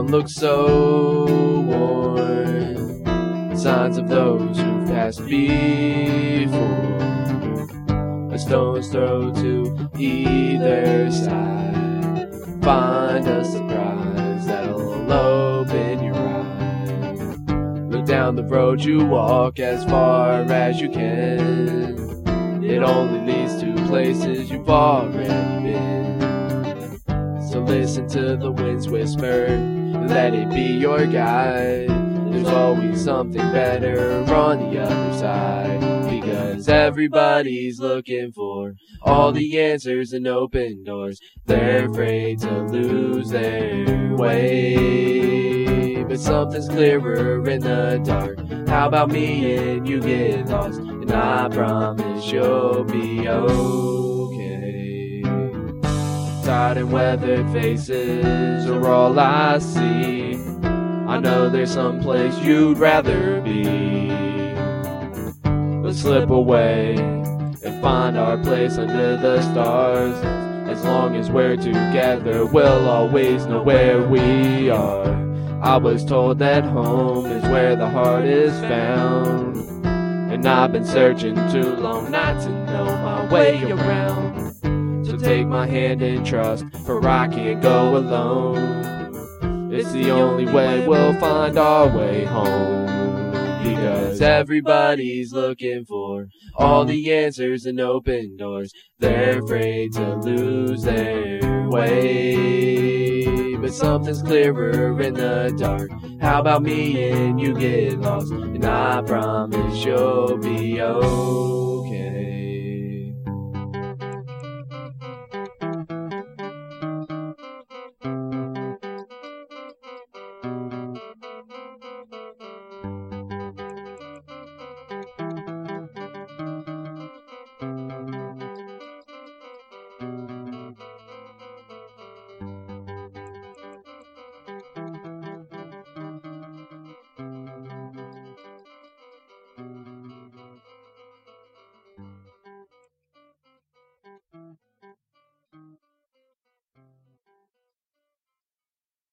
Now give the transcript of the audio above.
ground looks so worn, signs of those who've passed before. A stone's throw to either side, find a surprise that'll open your eyes. Look down the road you walk as far as you can. It only leads to places you've already been. So listen to the wind's whisper, let it be your guide. There's always something better on the other side, because everybody's looking for all the answers and open doors. They're afraid to lose their way, but something's clearer in the dark. How about me and you get lost, and I promise you'll be okay. Tired and weathered faces are all I see. I know there's some place you'd rather be. Let's slip away and find our place under the stars. As long as we're together, we'll always know where we are. I was told that home is where the heart is found, and I've been searching too long not to know my way around. So take my hand and trust, for I can't go alone. It's the only way we'll find our way home, because everybody's looking for all the answers and open doors. They're afraid to lose their way, but something's clearer in the dark. How about me and you get lost, and I promise you'll be okay.